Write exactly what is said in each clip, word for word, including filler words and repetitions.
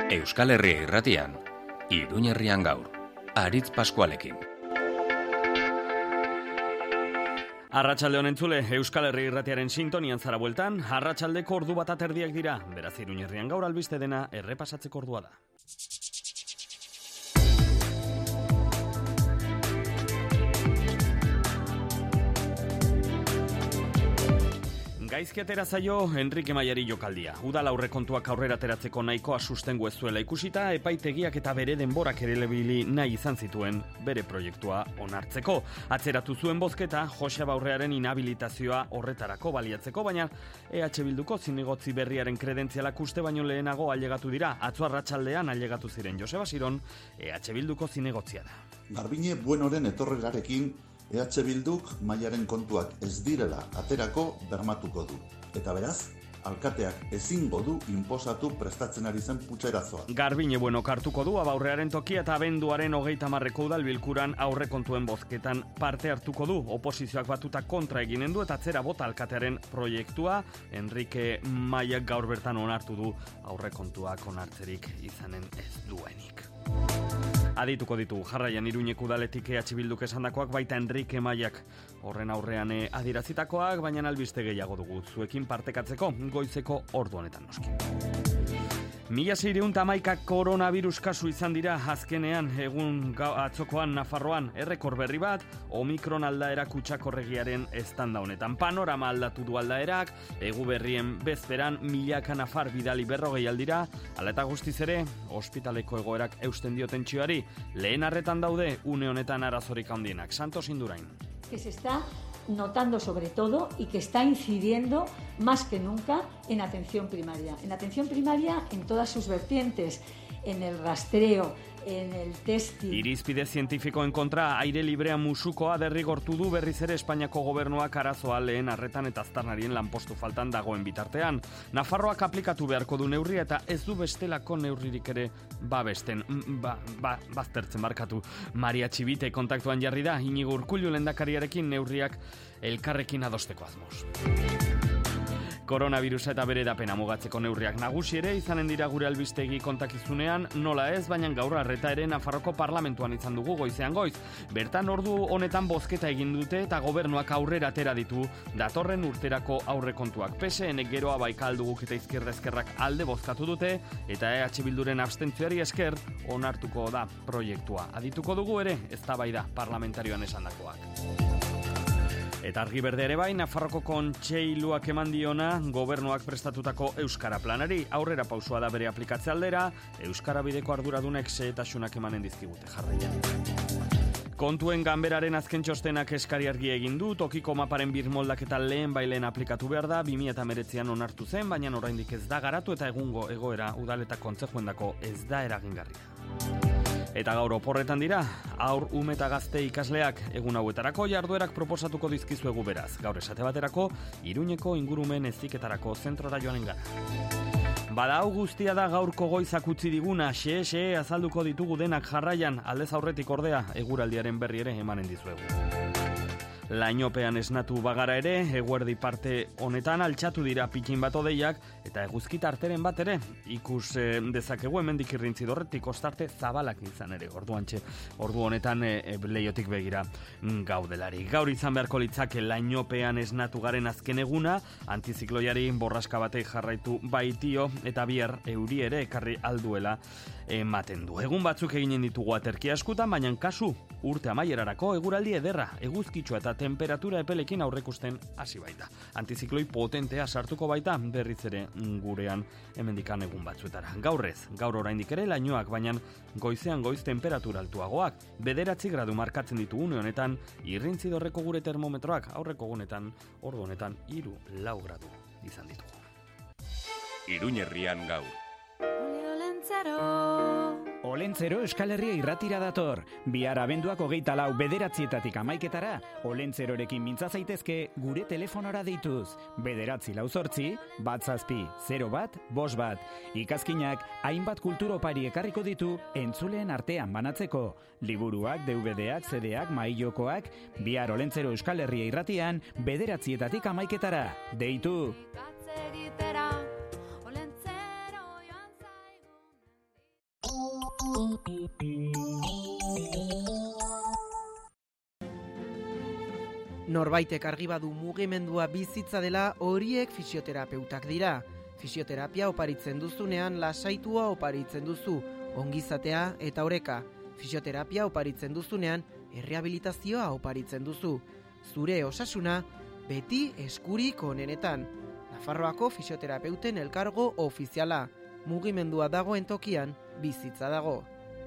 Euskal Herria Irratian, Iruñerrian gaur, Aritz Paskualekin. Arratsalde honen entzule, Euskal Herria Irratiaren sintonian zara bueltan, arratsaldeko ordu bat aterdiak dira, beraz Iruñerrian gaur albiste dena errepasatzeko ordua da. Gaizki atera zaio Enrique Maiari jokaldia. Udal aurrekontuak aurrera ateratzeko nahikoa sustengu ez zuela ikusita, epaitegiak eta bere denborak ere lebili nahi izan zituen bere proiektua onartzeko. Atzeratu zuen bozketa, Joseba Aurrearen inhabilitazioa horretarako baliatzeko, baina E H Bilduko zinegotzi berriaren kredentzialak uste baino lehenago ailegatu dira. Atzo arratsaldean ailegatu ziren Joseba Siron, E H Bilduko zinegotzia da. Garbine Buenoren etorrerarekin E H Bilduk Maiaren kontuak ez direla aterako bermatuko du. Eta beraz, alkateak ezingo du inposatu prestatzen ari zen putxerazoa. Garbine Buenok hartuko du Abaurrearen tokia eta abenduaren hogeita hamarreko udal bilkuran aurrekontuen bozketan parte hartuko du. Oposizioak batuta kontra eginen du eta atzera bota alkatearen proiektua. Enrique Maiak gaur bertan onartu du aurrekontuak onartzerik izanen ez duenik. Adituko ditu jarraian Iruñeko udaletik E H Bilduk esandakoak, baita Enrique Maiak horren aurrean adierazitakoak, baina albiste gehiago dugu zuekin partekatzeko goizeko ordu honetan noski. Mila seiehun eta hamaika koronavirus kasu izan dira azkenean egun atzokoan Nafarroan, errekor berri bat, Omikron aldaera kutsakorregiaren estanda honetan. Panorama aldatu du aldaerak, egu berrien bezperan milaka nafar bidali berrogei aldira, ala eta guztiz ere, ospitaleko egoerak eusten dio tentsioari, lehen arretan daude une honetan arazorik handienak. Santos Indurain. Que se está notando sobre todo y que está incidiendo más que nunca en atención primaria. En atención primaria en todas sus vertientes, en el rastreo, en el testing. Irizpide zientifikoen kontra aire librea musukoa derrigortu du berriz ere Espainiako gobernuak arazoa lehen arretan eta aztarnarien lanpostu faltan dagoen bitartean. Nafarroak aplikatu beharko du neurria eta ez du bestelako neurririk ere babesten, ba, ba, baztertzen barkatu. Maria Txibite kontaktuan jarri da, Inigo Urkullu lehendakariarekin neurriak elkarrekin adosteko asmoz. Koronavirusa eta bere edapena mugatzeko neurriak nagusi ere izanen dira gure albistegi kontakizunean, nola ez, baina gaur arreta ere Nafarroko parlamentuan izan dugu goizean goiz. Bertan ordu honetan bozketa egin dute eta gobernuak aurrera atera ditu datorren urterako aurrekontuak. P S N geroa baikalduguk eta izquierda eskerrak alde bozkatu dute eta E H Bilduren abstentzioari esker onartuko da proiektua. Adituko dugu ere eztabaida parlamentarioan esandakoak. Eta argi berde ere bai, Nafarroko kontseiluak eman diona gobernuak prestatutako Euskara planari. Aurrera pausua da bere aplikatze aldera, Euskara bideko arduradunek xehetasunak emanen dizkigute jarraian. Kontuen ganberaren azken txostenak eskari argi egin du, tokiko maparen birmoldak eta lehen bailen aplikatu behar da, bi mila hemeretzian onartu zen, baina oraindik ez da garatu eta egungo egoera udal eta kontzejuendako ez da eragingarria. Eta gaur oporretan dira, aur, ume eta gazte ikasleak egun hauetarako jarduerak proposatuko dizkizuegu beraz. Gaur esate baterako, Iruñeko ingurumen heziketarako zentrora joanen gara. Bada hau guztia da gaurko goizak utzi diguna, xe-xe azalduko ditugu denak jarraian, aldez aurretik ordea, eguraldiaren berri ere emanen dizuegu. Lainopean esnatu bagara ere, eguerdi parte honetan altxatu dira pikin bat odeiak eta eguzki tarteren bat ere. Ikus eh, dezakegu hemendik irrintzi dorretik ostarte zabalak izan ere. Orduantxe, ordu honetan eh, leiotik begira gaudelari. Gaur izan beharko litzake lainopean esnatu garen azken eguna, antizikloiari borraska batek jarraitu baitio eta bihar euri ere ekarri alduela ematen du. Egun batzuk eginen ditugu aterki askutan, baina kasu urte amaierarako eguraldi ederra, eguzkitsua eta temperatura epelekin aurrekusten hasi baita. Antizikloi potentea sartuko baita berriz ere gurean hemendikan egun batzuetara. Gaurrez, gaur oraindik ere lainoak, baina goizean goiz temperatura altuagoak. Bederatzi gradu markatzen ditu une honetan, irrintzi dorreko gure termometroak aurreko gunetan, ordu honetan hiru lau gradu izan ditugu. Iruñerrian gaur. Olentzero Euskal Herria irratira dator. Bihar abenduak hogeita lau bederatzietatik hamaiketara, Olentzerorekin mintza zaitezke gure telefonora deituz. Bederatzi lau zortzi, bat zazpi, zero bat, bos bat. Ikazkinak hainbat kulturopari ekarriko ditu entzuleen artean banatzeko. Liburuak, D V D-ak, C D-ak, maillokoak, bihar Olentzero Euskal Herria irratian bederatzietatik hamaiketara. Deitu! Norbaitek argi badu mugimendua bizitza dela, horiek fisioterapeutak dira. Fisioterapia oparitzen duzunean lasaitua oparitzen duzu, ongizatea eta oreka. Fisioterapia oparitzen duzunean errehabilitazioa oparitzen duzu. Zure osasuna beti eskurik onenetan. Nafarroako fisioterapeuten elkargo ofiziala. Mugimendua dagoen tokian bizitza dago.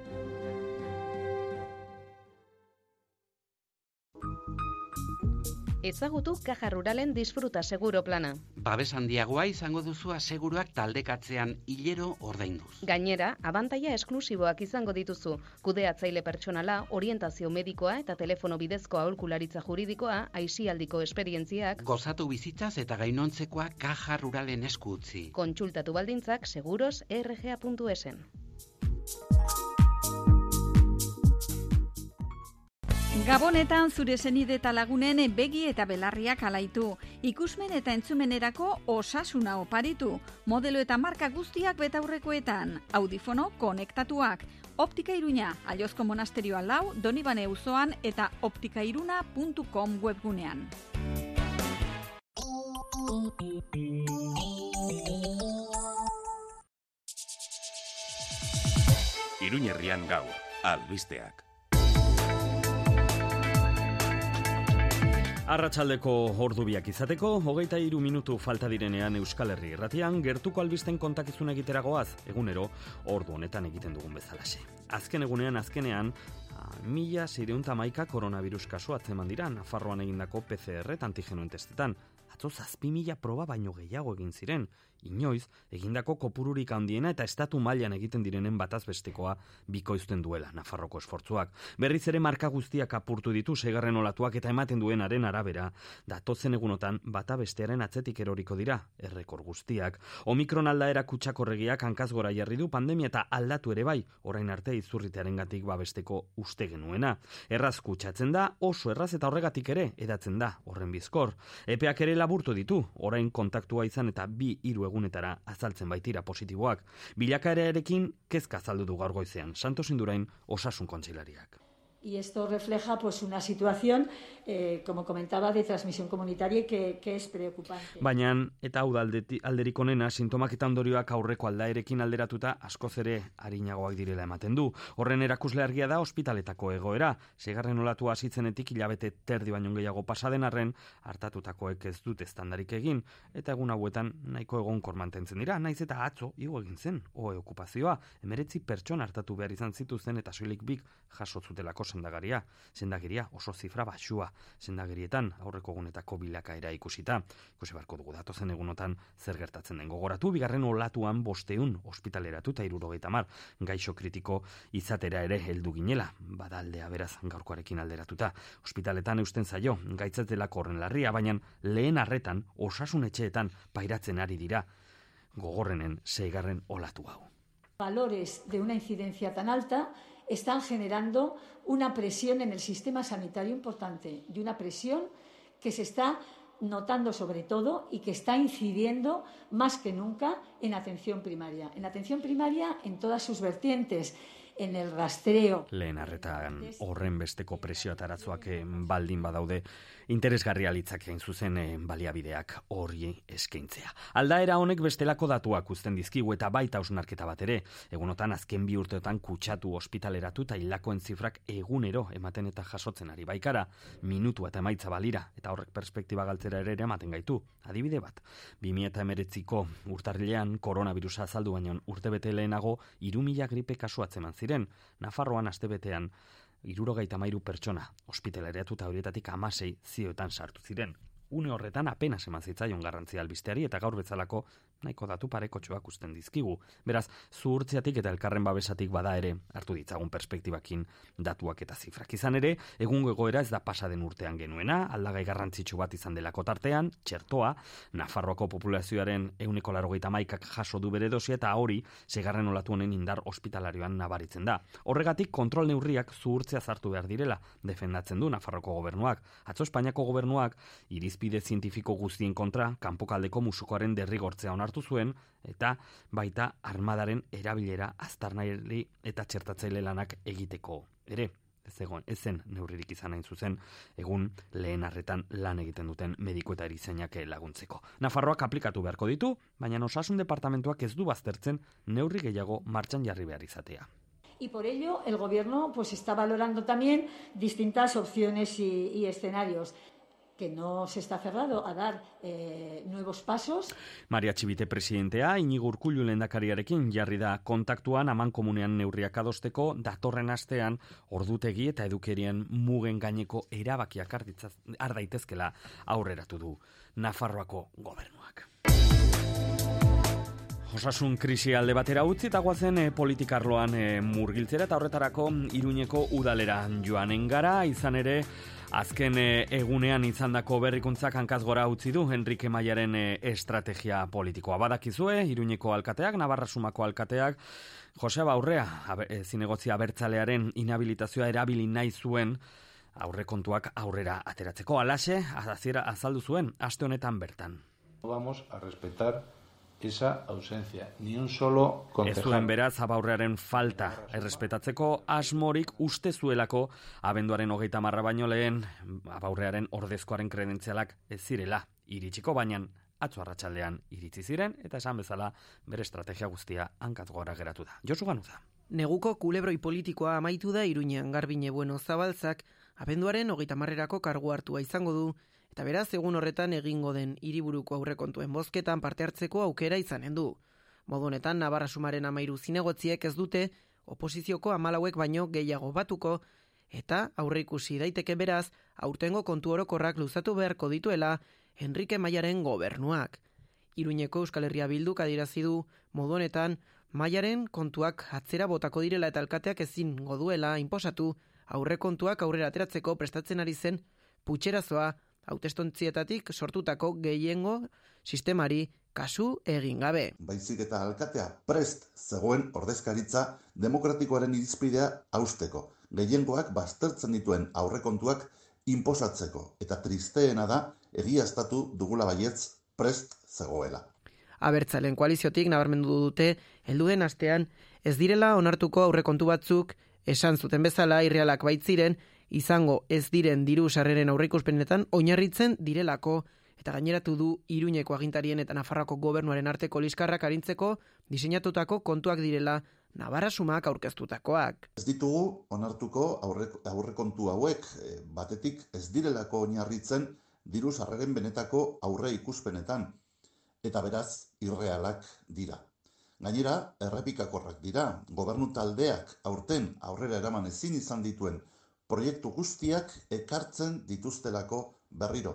Ezagutu Caja Ruralen Disfruta Seguro plana. Babes handiagoa izango duzu aseguruak taldekatzean hilero ordainduz. Gainera, abantaila esklusiboak izango dituzu. Kudeatzaile pertsonala, orientazio medikoa eta telefono bidezko aholkularitza juridikoa, aisialdiko esperientziak. Gozatu bizitzaz eta gainontzekoa Caja Ruralen esku utzi. Kontsultatu baldintzak seguros erre ge a puntu esen. Gabonetan zure senide eta lagunen begi eta belarriak alaitu. Ikusmen eta entzumenerako osasuna oparitu. Modelo eta marka guztiak betaurrekoetan. Audifono konektatuak. Optika Iruña, Allozko monasterioa lau, Donibane auzoan eta optikairuna puntu com webgunean. Iruñerrian gaur, albisteak. Arratsaldeko ordubiak izateko, hogeita hiru minutu falta direnean Euskal Herri irratian, gertuko albisten kontakizun egiteragoaz, egunero, ordu honetan egiten dugun bezalaxe. Azken egunean, azkenean, mila seiehun eta hamaika koronavirus kasu atzeman dira, Nafarroan egindako P C R eta antigenoen testetan. Atzo zazpi mila proba baino gehiago egin ziren. Inoiz, egindako kopururik handiena eta estatu mailan egiten direnen bataz bestekoa bikoizten duela Nafarroko esfortzuak. Berriz ere marka guztiak apurtu ditu seigarren olatuak eta ematen duenaren arabera. Datozen egunotan bata bestearen atzetik eroriko dira, errekor guztiak. Omikron aldaera kutsakorregiak hankaz gora jarri du pandemia eta aldatu ere bai, orain arte izurritearengatik babesteko uste genuena. Erraz kutsatzen da, oso erraz eta horregatik ere edatzen da, horren bizkor. Epeak ere laburtu ditu, orain kontaktua izan eta bi hiru egunetara azaltzen baitira positiboak. Bilakaerarekin kezka azaldu du gaur goizean, Santos Indurain osasun kontseilariak. Y esto refleja pues una situación, eh, como comentaba, de transmisión comunitaria que, que es preocupante. Baina, eta hau da alderik onena, sintomak eta ondorioak aurreko aldaerekin alderatuta askoz ere arinagoak direla ematen du. Horren erakusle argia da ospitaletako egoera. Seigarren olatua hasitzenetik hilabete terdi baino gehiago pasaden arren, hartatutakoek ez dute estandarik egin, eta egun hauetan nahiko egonkor mantentzen dira, naiz eta atzo igo egin zen, oe okupazioa, emeretzi pertsona hartatu behar izan zituzten eta soilik bik jaso zutelako sendagaria. Sendagiria oso zifra baxua, sendagerietan aurreko egunetako bilakaera ikusita. Ikusi barko dugu datozen egunotan zer gertatzen den gogoratu, bigarren olatuan bosteun ospitaleratu eta hirurogeita hamar gaixo kritiko izatera ere heldu ginela, badaldea beraz gaurkoarekin alderatuta. Ospitaletan eusten zaio, gaitzat delako horren larria, baina lehen arretan osasun etxeetan pairatzen ari dira gogorrenen seigarren olatu hau. Valores de una incidencia tan alta están generando una presión en el sistema sanitario importante y una presión que se está notando sobre todo y que está incidiendo más que nunca en atención primaria. En atención primaria en todas sus vertientes, en el rastreo. Lehen arretan horren besteko presio eta arazoak baldin badaude, interesgarria litzakeen zuzen baliabideak hori eskaintzea. Aldaera honek bestelako datuak uzten dizkigu eta baita hausnarketa bat ere. Egunotan azken bi urteotan kutsatu ospitaleratu eta hilakoen zifrak egunero ematen eta jasotzen ari baikara. Minutu eta emaitza balira eta horrek perspektiba galtzera ere ematen gaitu. Adibide bat, bi mila hemeretziko urtarrilean koronavirusa azaldu baino urtebete lehenago hiru mila gripe kasu atzeman ziren. Nafarroan astebetean hirurogeita hamairu pertsona ospitaleratu eta horietatik hamasei zioetan sartu ziren. Une horretan apenas eman zitzaion garrantzia albisteari eta gaur bezalako nahiko datu parekotxoak usten dizkigu. Beraz, zuhurtziatik eta elkarren babesatik bada ere hartu ditzagun perspektibakin datuak eta zifrak. Izan ere, egungo egoera ez da pasaden urtean genuena, aldagai garrantzitsu bat izan delako tartean, txertoa, Nafarroako populazioaren ehuneko laurogeita hamaikak jaso du bere dosia eta hori seigarren olatu honen indar ospitalarioan nabaritzen da. Horregatik kontrol neurriak zuhurtzea sartu behar direla, defendatzen du Nafarroko gobernuak. Atzo Espainiako gobernuak irizpide zientifiko guztien kontra kanpokaldeko musukoaren derrigortzea onartu onartu zuen, eta baita armadaren erabilera aztarnaili eta txertatzaile lanak egiteko ere. Ez egon, ez zen neurririk izan hain zuzen, egun lehen arretan lan egiten duten mediku eta erizainak laguntzeko. Nafarroak aplikatu beharko ditu, baina osasun departamentuak ez du baztertzen neurri gehiago martxan jarri behar izatea. Y por ello el Gobierno pues está valorando también distintas opciones y, y escenarios, que no se está cerrado a dar eh, nuevos pasos. Maria Txibite presidentea, Inigo Urkullu lehendakariarekin jarri da kontaktuan amankomunean neurriak adosteko datorren astean ordutegi eta edukerien mugen gaineko erabakiak har daitezkela aurreratu du Nafarroako gobernuak. Osasun krisi alde batera utzi eta guazen e, politikarloan e, murgiltzera eta horretarako Iruñeko udalera joanen gara, izan ere azken e, egunean izandako berrikuntzak hankaz gora utzi du Enrique Mayaren e, estrategia politikoa. Badakizue, Iruñeko alkateak, Navarra Sumako alkateak, Joseba Aurrea, e, zinegotzi abertzalearen inhabilitazioa erabili nahi zuen aurrekontuak aurrera ateratzeko. Alaxe, aziera azaldu zuen, aste honetan bertan. Vamos a respetar esa ausencia, ni un solo concejal. Ez zuen beraz Abaurrearen falta errespetatzeko asmorik uste zuelako abenduaren hogeita marra baino lehen Abaurrearen ordezkoaren kredentzialak ez zirela iritsiko, baina atzo arratsaldean iritsi ziren eta esan bezala bere estrategia guztia hankaz gora geratu da. Josu Ganuza. Neguko kulebroi politikoa amaitu da Iruñean. Garbine Bueno Zabaltzak abenduaren hogeita marrerako kargu hartua izango du, eta beraz egun horretan egingo den hiriburuko aurrekontuen bozketan parte hartzeko aukera izanen du. Modu honetan Navarra Sumaren amairu zinegotziek ez dute oposizioko hamalauek baino gehiago batuko, eta aurreikusi daiteke beraz aurtengo kontu orokorrak luzatu beharko dituela Enrique Mayaren gobernuak. Iruñeko Euskal Herria Bilduk adierazi du modu honetan Mayaren kontuak atzera botako direla eta alkateak ezingo duela inposatu aurrekontuak aurrera ateratzeko prestatzen ari zen putxerazoa hautestontsietatik sortutako gehiengo sistemari kasu egin gabe. Baizik eta alkatea prest zegoen ordezkaritza demokratikoaren irizpidea hausteko, gehiengoak baztertzen dituen aurrekontuak inposatzeko, eta tristeena da egiaztatu dugula baietz prest zegoela. Abertzalen koaliziotik nabarmendu dute helduen astean ez direla onartuko aurrekontu batzuk esan zuten bezala irrealak baitziren, izango ez diren diru sarreren aurreikuspenetan oinarritzen direlako, eta gaineratu du Iruñeko agintarien eta Nafarroako gobernuaren arteko liskarrak arintzeko diseinatutako kontuak direla Navarra Sumak aurkeztutakoak. Ez ditugu onartuko aurre, aurrekontu hauek, batetik ez direlako oinarritzen diru sarreren benetako aurre ikuspenetan, eta beraz irrealak dira. Gainera, errepikakorrak dira, gobernu taldeak aurten aurrera eraman ezin izan dituen proiektu guztiak ekartzen dituztelako berriro.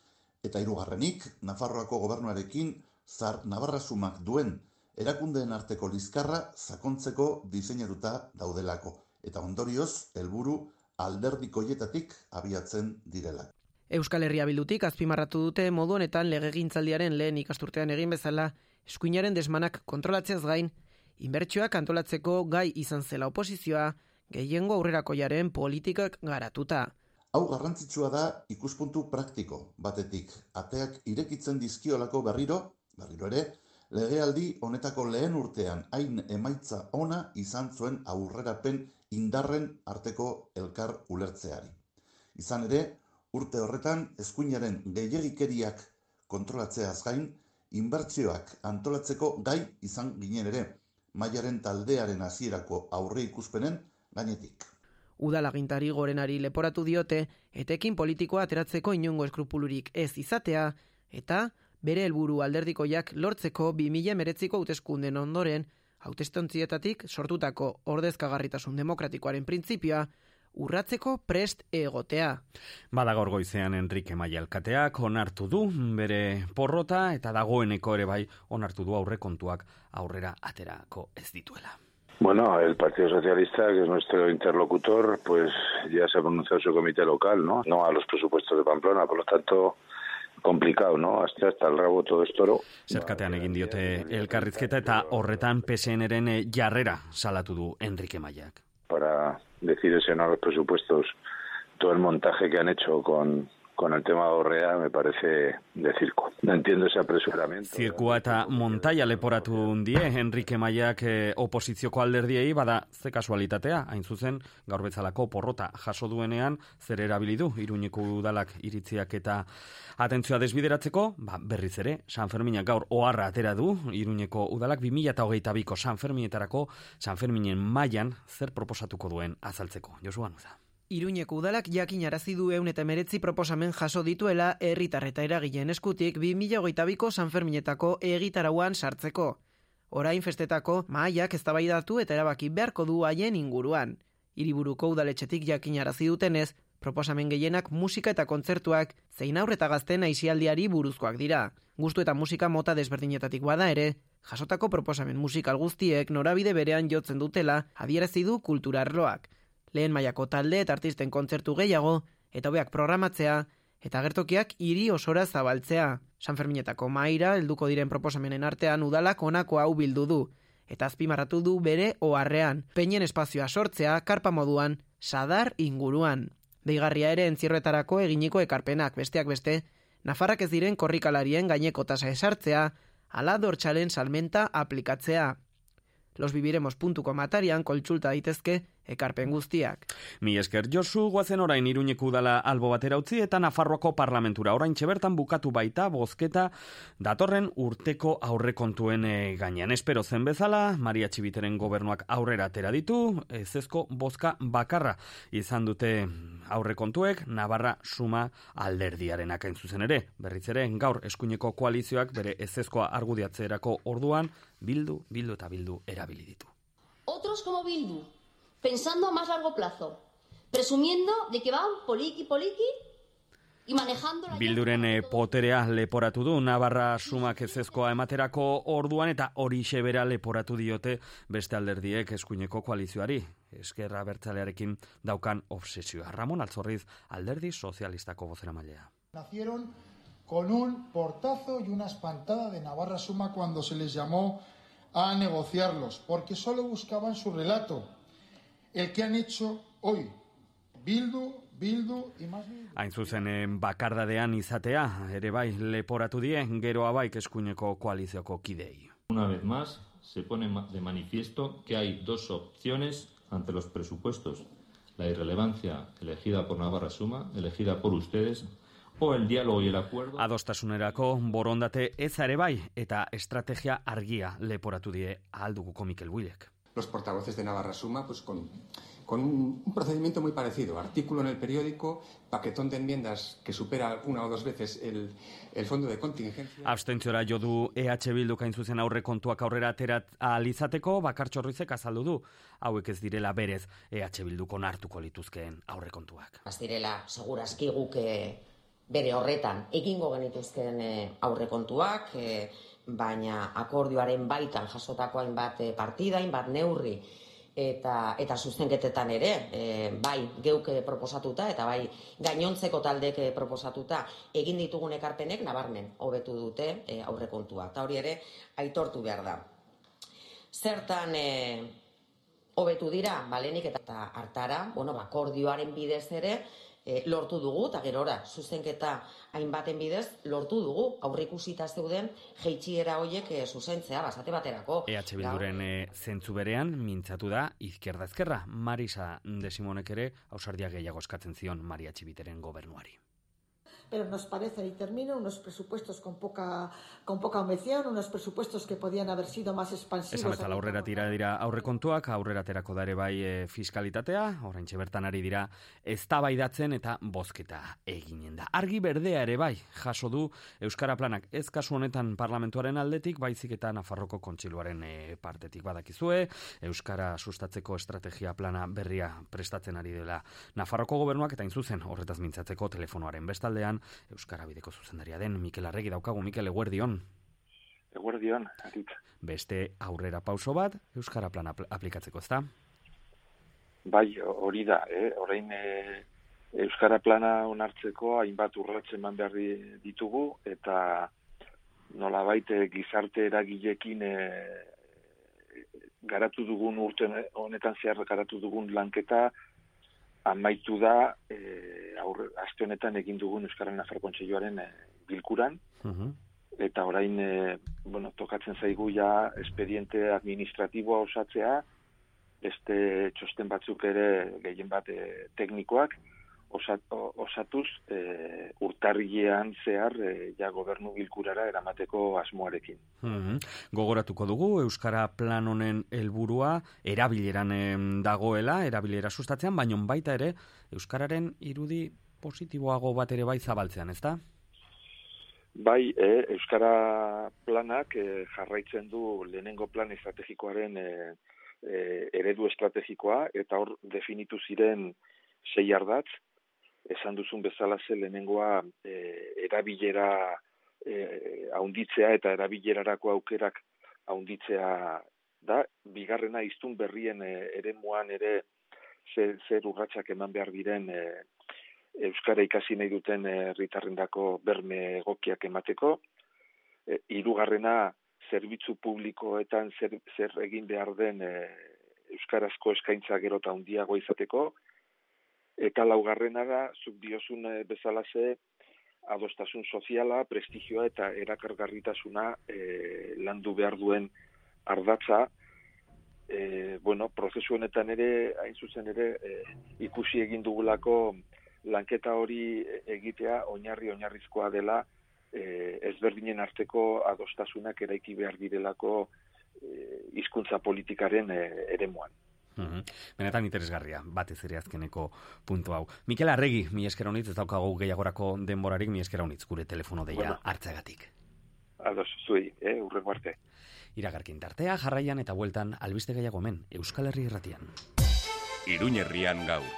Eta hirugarrenik, Nafarroako gobernuarekin zar Navarra Sumak duen erakundeen arteko liskarra sakontzeko diseinatuta daudelako, eta ondorioz helburu alderdikoietatik abiatzen direla. Euskal Herria Bildutik azpimarratu dute modu honetan legegintzaldiaren lehen ikasturtean egin bezala eskuinaren desmanak kontrolatzeaz gain, inbertsioak antolatzeko gai izan zela oposizioa, gehiengo aurrerakoiaren politikak garatuta. Hau garrantzitsua da ikuspuntu praktiko batetik, ateak irekitzen dizkiolako berriro, berriro ere, legealdi honetako lehen urtean hain emaitza ona izan zuen aurrerapen indarren arteko elkar ulertzeari. Izan ere, urte horretan eskuinaren gehiegikeriak kontrolatzeaz gain, inbertsioak antolatzeko gai izan ginen ere, Mayaren taldearen hasierako aurre ikuspenen gainetik. Udalagintari gorenari leporatu diote, etekin politikoa ateratzeko inongo eskrupulurik ez izatea, eta bere helburu alderdikoiak lortzeko bi mila hemeretziko hauteskunden ondoren, hautestontsietatik sortutako ordezkagarritasun demokratikoaren printzipioa, urratzeko prest egotea. Badagor goizean Enrique Maya alkateak onartu du bere porrota eta dagoeneko ere bai onartu du aurrekontuak aurrera aterako ez dituela. Bueno, el Partido Socialista, que es nuestro interlocutor, pues ya se ha pronunciado su comité local, ¿no? No a los presupuestos de Pamplona, por lo tanto, complicado, ¿no? Hasta, hasta el rabo todo es toro. Zerkatean egin diote elkarrizketa eta horretan P S N-ren jarrera salatu du Enrique Mayak. Para decir ese no a los presupuestos, todo el montaje que han hecho con, con el tema Orrea me parece de circo. No entiendo ese apresuramiento. Zirkua eta montaia leporatu die Enrique Maiak eh, oposizioko alderdiei, bada ze kasualitatea, hain zuzen gaur bezalako porrota jaso duenean zer erabili du Iruñeko udalak iritziak eta atentzioa desbideratzeko, ba, berriz ere San Ferminak gaur oharra atera du Iruñeko udalak bi mila hogeita biko San Ferminetarako San Ferminen mailan zer proposatuko duen azaltzeko. Josu Ganuza. Iruñeko udalak jakinarazi du ehun eta hemeretzi proposamen jaso dituela herritar eta eragileen eskutik bi mila hogeita biko Sanferminetako egitarauan sartzeko. Orain festetako mahaiak eztabaidatu eta erabaki beharko du haien inguruan. Hiriburuko udaletxetik jakinarazi dutenez, proposamen gehienak musika eta kontzertuak zein haur eta gazteen aisialdiari buruzkoak dira. Gustu eta musika mota desberdinetatik bada ere, jasotako proposamen musikal guztiek norabide berean jotzen dutela adierazi du kultura arloak. Lehen mailako talde eta artisten kontzertu gehiago, eta hobeak programatzea, eta gertokiak hiri osora zabaltzea. San Ferminetako mahaira helduko diren proposamenen artean udalak honako hau bildu du, eta azpimarratu du bere oharrean, peinen espazioa sortzea karpa moduan, sadar inguruan. Deigarria ere entzierroetarako eginiko ekarpenak, besteak beste, nafarrak ez diren korrikalarien gaineko tasa esartzea, ala dortxalen salmenta aplikatzea. Los Viviremos puntuko matarian kontsulta daitezke ekarpen guztiak. Mi esker Josu, goazen orain Iruñeko udala albo batera utzi eta Nafarroako parlamentura. Oraintxe bertan bukatu baita bozketa datorren urteko aurrekontuen gainean. Espero zen bezala, Maria Txibiteren gobernuak aurrera atera ditu, ezezko bozka bakarra izan dute aurrekontuek Navarra Suma alderdiarenak hain zuzen ere. Berriz ere, gaur eskuineko koalizioak bere ezezkoa argudiatzerako orduan bildu, bildu eta bildu erabili ditu. Otros como Bildu, pensando a más largo plazo, presumiendo de que van poliki poliki y manejando la... Bilduren eh, poterea leporatu du Navarra Sumak ezezkoa ematerako orduan eta horixe bera leporatu diote beste alderdiek eskuineko koalizioari. Eskerra Abertzalearekin daukan obsesioa. Ramon Altzorriz, alderdi sozialistako bozeramailea. Nacieron con un portazo y una espantada de Navarra Suma cuando se les llamó a negociarlos, porque solo buscaban su relato, el que han hecho hoy. Bildu, Bildu y más Bildu. Hain zuzen bakardadean izatea, ere bai leporatu die, geroa bai eskuineko koalizioko kidei. Una vez más, se pone de manifiesto que hay dos opciones ante los presupuestos. La irrelevancia elegida por Navarra Suma, elegida por ustedes, o el diálogo y el acuerdo. Adostasunerako borondate eza ere bai eta estrategia argia leporatu die ahalduguko Mikel Builek. Los portavoces de Navarra Suma, pues con, con un, un procedimiento muy parecido. Artículo en el periódico, paquetón de enmiendas que supera una o dos veces el, el fondo de contingencia. Abstentziora jo du E H Bilduk hain zuzen aurrekontuak aurrera aterat ahal izateko, Bakartxorrizek azaldu du. Hauek ez direla berez E H Bilduk onartuko lituzkeen aurrekontuak. Az direla, segurazki guk bere horretan egingo genituzken aurrekontuak, baina akordioaren baitan jasotako hainbat partida, hainbat neurri eta eta zuzenketetan ere, bai geuk proposatuta eta bai gainontzeko taldek proposatuta egin ditugun ekarpenek nabarmen hobetu dute aurrekontua. Eta hori ere aitortu behar da. Zertan hobetu dira, balenik eta hartara, bueno, akordioaren bidez ere, E, lortu dugu, eta gerora, zuzenketa hainbaten bidez, lortu dugu, aurreikusita zeuden jeitsiera horiek e, zuzentzea, basate baterako. E H Bilduren e, zentzu berean, mintzatu da, izquierda ezkerra, Marisa de Simonek ere, ausardia gehiago eskatzen zion Maria Txibiteren gobernuari. Pero nos parece, y termino, unos presupuestos con poca, con poca ambición, unos presupuestos que podían haber sido más expansivos. Esan bezala aurrera tira dira aurrekontuak, aurrera terako da ere bai e, fiskalitatea, oraintxe bertan ari dira eztabaidatzen eta bozketa eginen da. Argi berdea ere bai, jaso du Euskara Planak ez kasu honetan parlamentuaren aldetik, baizik eta Nafarroko Kontseiluaren e, partetik badakizue, Euskara sustatzeko estrategia plana berria prestatzen ari dela Nafarroko gobernuak, eta inzuzen horretaz mintzatzeko telefonoaren bestaldean Euskara Bideko zuzendaria den Mikel Arregi daukagu. Mikel, eguerdion. Eguerdion, atit. Beste aurrera pauso bat Euskara Plana apl- aplikatzeko, ezta? Bai, hori da, eh? Orain e, Euskara Plana onartzeko hainbat urratsen eman behar ditugu, eta nolabait gizarte eragileekin e, garatu dugun urte honetan zehar garatu dugun lanketa amaitu da e, aurre, aste honetan egin dugun Euskararen Nafar Kontseiluaren e, bilkuran, uh-huh. eta orain e, bueno, tokatzen zaigu ja espediente administratiboa osatzea, beste txosten batzuk ere gehien bat e, teknikoak, osat, osatuz e, urtarrilean zehar e, ja gobernu bilkurara eramateko asmoarekin. Uh-huh. Gogoratuko dugu, Euskara plan honen helburua erabileran em, dagoela, erabilera sustatzean, baina baita ere, Euskararen irudi positiboago bat ere bai zabaltzean, ezta? Bai, e, Euskara planak e, jarraitzen du lehenengo plan estrategikoaren e, e, eredu estrategikoa, eta hor definitu ziren sei ardatz, esan duzun bezala ze lehenengoa e, erabilera e, haunditzea eta erabilerarako aukerak haunditzea da, bigarrena hiztun berrien e, eremuan ere zer, zer urratsak eman behar diren e, Euskara ikasi nahi duten herritarrendako berme egokiak emateko, e, hirugarrena zerbitzu publikoetan zer, zer egin behar den e, euskarazko eskaintza gero eta handiago izateko, eta laugarrena da, zuk diozun bezalaze, adostasun soziala, prestigioa eta erakargarritasuna e, landu behar duen ardatza. E, bueno, prozesu honetan ere, hain zuzen ere, e, ikusi egin dugulako lanketa hori egitea oinarri oinarrizkoa dela, e, ezberdinen arteko adostasunak eraiki behar direlako e, hizkuntza politikaren e, eremuan. Uhum. Benetan interesgarria, batez ere azkeneko puntu hau. Mikel Arregi, mi esker honitz, ez daukagu gehiagorako denborarik, mi esker honitz, gure telefono deia bueno, hartzeagatik. Ados, zuei, eh, urrengo arte. Iragarkin tartea, jarraian eta bueltan albiste gehiago hemen, Euskal Herri Irratian. Iruña Herrian gaur.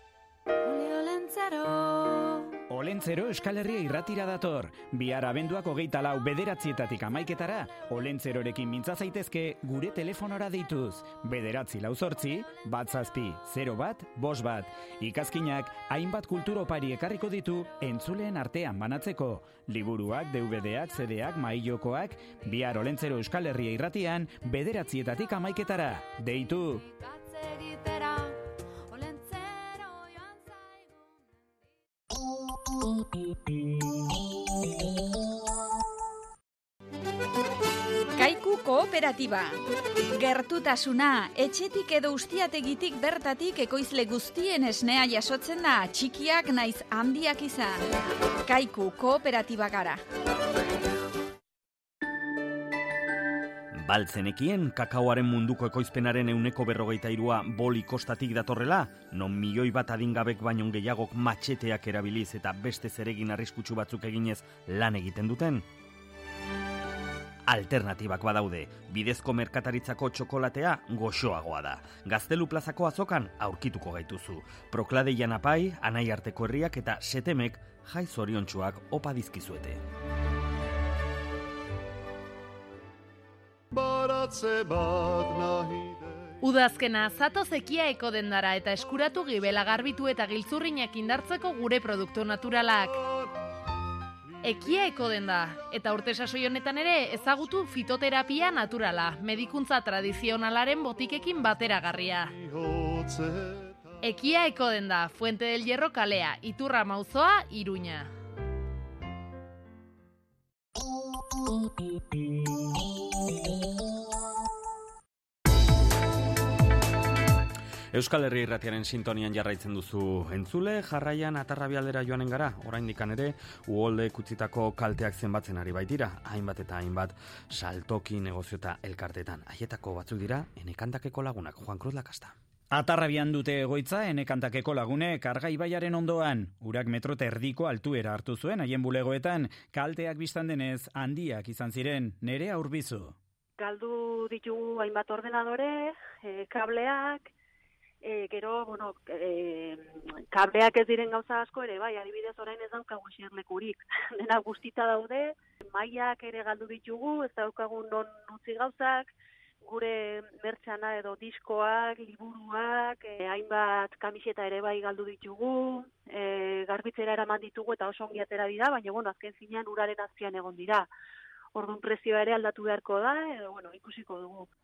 Olentzero Euskal Herria irratira dator. Bihar abenduak hogeita lau bederatzietatik amaiketara, Olentzerorekin mintza zaitezke gure telefonora deituz. Bederatzi lau zortzi, bat zazpi, zero bat, bos bat. Ikazkinak hainbat kulturopari ekarriko ditu entzuleen artean banatzeko. Liburuak, D V D-ak, C D-ak, mailokoak, bihar Olentzero Euskal Herria irratian bederatzietatik amaiketara. Deitu! Kaiku Kooperatiba. Gertutasuna, etxetik edo ustiategitik bertatik ekoizle guztien esnea jasotzen da, txikiak naiz handiak izan. Kaiku Kooperatiba gara. Baltzenekien, kakaoaren munduko ekoizpenaren euneko berrogeita irua boli kostatik datorrela, non milioi bat adingabek baino gehiagok matxeteak erabiliz eta beste zeregin arriskutsu batzuk eginez lan egiten duten? Alternatibak badaude, bidezko merkataritzako txokolatea goxoagoa da. Gaztelu plazako azokan aurkituko gaituzu. Proklade Janapai, Anai Arteko Herriak eta Setemek jai zoriontsuak opa dizkizuete. Udazkena zatoz ekiaeko dendara eta eskuratu gibela garbitu eta giltzurrinak indartzeko gure produktu naturalak. Ekiaeko denda, eta urte sasoi honetan ere ezagutu fitoterapia naturala, medikuntza tradizionalaren botikekin bateragarria. Ekiaeko denda, Fuente del Hierro kalea, Iturra Mauzoa, Iruña. Euskal Herri Irratiaren sintonian jarraitzen duzu entzule, jarraian Atarrabialdera joanen gara, oraindikan ere uholde kutzitako kalteak zenbatzen ari baitira, hainbat eta hainbat saltoki, negozio eta elkartetan. Haietako batzuk dira, Enekantakeko lagunak, Juan Cruz Lakasta. Atarrabian dute egoitza Enekantakeko lagunek Arga ibaiaren ondoan. Urak metro eta erdiko altuera hartu zuen haien bulegoetan, kalteak bistan denez handiak izan ziren, Nerea Urbizu. Galdu ditugu hainbat ordenadore, e, kableak, E, gero, bueno, e, kableak ez diren gauza asko ere, bai, adibidez orain ez daukagu eserlekurik. Dena guztita daude, mailak ere galdu ditugu, ez daukagu non utzi gauzak, gure mertxana edo diskoak, liburuak, e, hainbat kamiseta ere bai galdu ditugu, e, garbitzera eraman ditugu eta oso ongi atera dira, baina, bueno, azken finean uraren azpian egon dira. Orduan prezioa ere aldatu beharko da, edo, bueno, ikusiko dugu.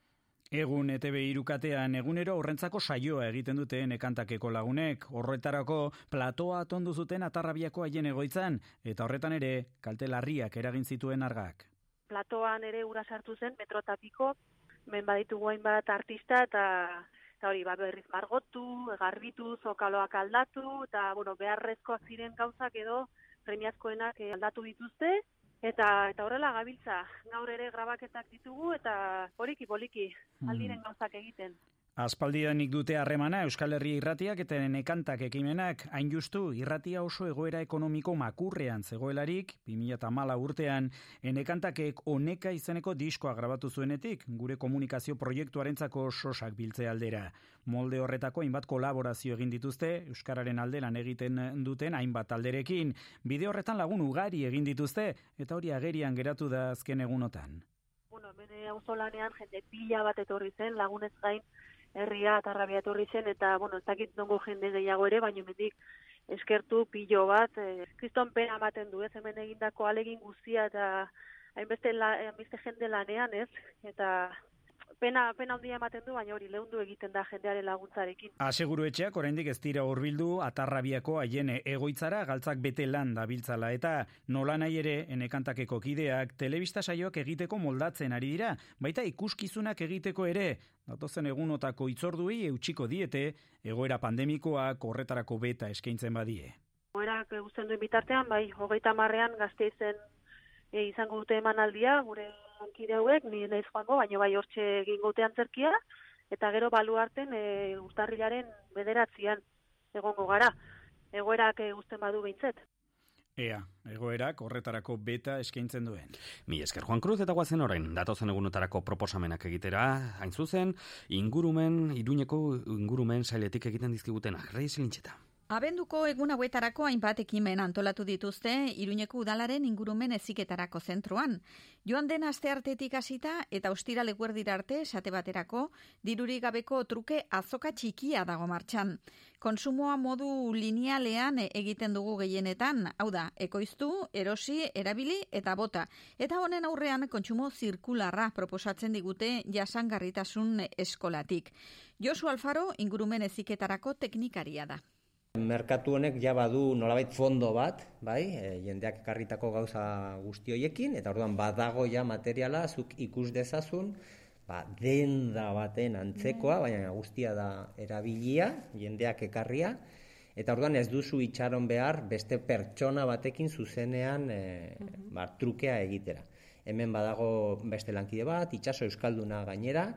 Egun E T B hirukatean egunero horrentzako saioa egiten dute Nekantakeko lagunek, horretarako platoa atondu zuten Atarrabiako haien egoitzan, eta horretan ere kalte larriak eragin zituen argak. Platoan ere ura sartu zen, metro eta piko, men baditugu hainbat artista, eta, eta hori, ba, berriz margotu, garbitu, zokaloak aldatu, eta bueno, beharrezkoak ziren gauzak edo premiazkoenak aldatu dituzte, Eta eta horrela gabiltza, gaur ere grabaketak ditugu eta poliki poliki aldiren gauzak egiten. Aspaldidanik dute harremana Euskal Herria Irratiak eta Nekantak ekimenak, hain justu irratia oso egoera ekonomiko makurrean zegoelarik, bi mila hamalau urtean, Nekantakek Oneka izeneko diskoa grabatu zuenetik, gure komunikazio proiektuarentzako sosak biltze aldera. Molde horretako hainbat kolaborazio egin dituzte, euskararen alde lan egiten duten hainbat alderekin. Bide horretan lagun ugari egin dituzte, eta hori agerian geratu da azken egunotan. Bueno, bene auzolanean jende pila bat etorri zen, lagunez gain, herria Atarrabia etorri zen, eta, bueno, ez dakit nongo jende gehiago ere, baina mendik eskertu pilo bat, eh, kriston pena ematen du, ez hemen egindako alegin guztia, eta hainbeste, la, hainbeste jende lanean, ez, eta pena, pena handia ematen du, baina hori leundu egiten da jendearen laguntzarekin. Aseguru etxeak oraindik ez dira hurbildu Atarrabiako haien egoitzara galtzak bete lan dabiltzala, eta nola nahi ere Nekantakeko kideak telebista saioak egiteko moldatzen ari dira, baita ikuskizunak egiteko ere, datozen egunotako itzorduei eutxiko diete, egoera pandemikoak horretarako beta eskaintzen badie. Egoerak guztien duen bitartean, bai, hogeita marrean Gasteizen e, izango dute emanaldia, gure lankide hauek, ni naiz joango, baina bai hortxe egingo dute antzerkia, eta gero baluarten e, urtarrilaren bederatzian egongo gara. Egoerak e, guztien badu behintzet. Ea, egoerak horretarako beta eskaintzen duen. Mi esker Juan Cruz, eta guazen orain, datozen egunotarako proposamenak egitera, hain zuzen, ingurumen, Iruñeko ingurumen sailetik egiten dizkigutenak. Reis Lintxeta. Abenduko egun hauetarako hainbat ekimen antolatu dituzte Iruñeko udalaren ingurumen heziketarako zentroan. Joan den asteartetik hasita eta ostirale eguerdira arte esate baterako dirurik gabeko truke azoka txikia dago martxan. Konsumoa modu linealean egiten dugu gehienetan, hau da, ekoiztu, erosi, erabili eta bota. Eta honen aurrean kontsumo zirkularra proposatzen digute jasangarritasun eskolatik. Josu Alfaro ingurumen heziketarako teknikaria da. Merkatu honek ja badu nolabait fondo bat, bai, e, jendeak ekarritako gauza guzti hoiekin, eta orduan badago ja materiala, zuk ikus dezazun, ba, denda baten antzekoa, baina guztia da erabilia, jendeak ekarria, eta orduan ez duzu itxaron behar beste pertsona batekin zuzenean e, ba, trukea egitera. Hemen badago beste lankide bat, itxaso euskalduna gainera,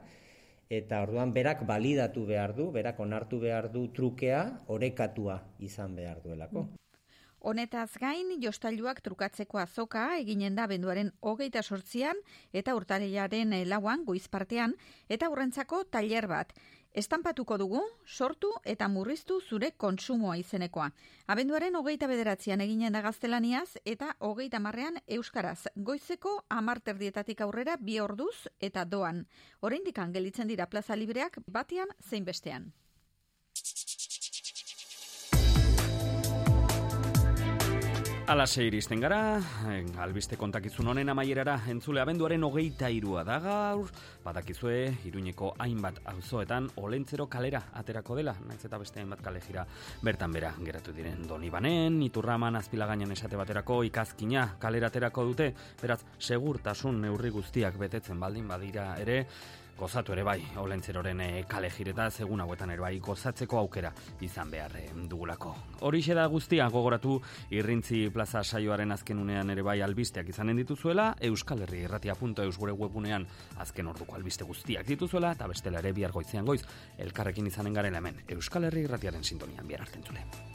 eta orduan berak balidatu behar du, berak onartu behar du trukea, orekatua izan behar duelako. Honetaz gain, jostailuak trukatzeko azoka eginen da abenduaren hogeita sortzian eta urtarrilaren lauan goizpartean, eta horrentzako tailer bat. Estanpatuko dugu, sortu eta murriztu zure kontsumoa izenekoa. Abenduaren hogeita bederatzian eginen da gaztelaniaz eta hogeita marrean euskaraz. Goizeko hamar terdietatik aurrera bi orduz eta doan. Oraindik gelitzen dira plaza libreak batean zein bestean. Alase iristen gara, albiste kontakizun honen amaierara entzule abenduaren hogeita hirua da gaur, badakizue Iruñeko hainbat auzoetan Olentzero kalera aterako dela, naiz eta beste hainbat kale jira bertan bera geratu diren Donibanen, Iturraman, Azpilagainan esate baterako Ikazkina kalera aterako dute, beraz segurtasun neurri guztiak betetzen baldin badira ere, gozatu ere bai, Olentzeroren kale jiretaz egun hauetan ere bai gozatzeko aukera izan behar dugulako. Horixe da guztia, gogoratu Irrintzi plaza saioaren azken unean ere bai albisteak izanen dituzuela, Euskal Herri Irratia puntu eus gure webunean azken orduko albiste guztiak dituzuela, eta bestela ere bihar goizean goiz, elkarrekin izanen garen hemen Euskal Herri Irratiaren sintonian bihar arte entzule.